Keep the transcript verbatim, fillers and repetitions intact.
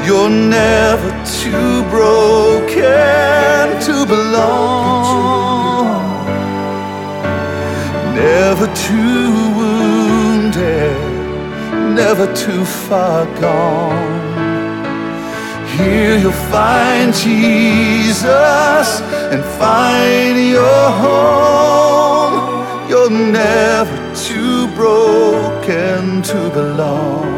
You're never too broken to belong, never too wounded, never too far gone. Here you'll find Jesus and find your home. You're never too broken to belong.